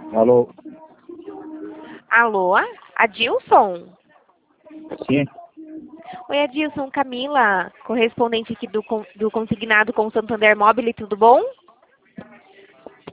Alô? Alô? Adilson? Sim? Oi, Adilson, Camila, correspondente aqui do Consignado com o Santander Mobile, tudo bom?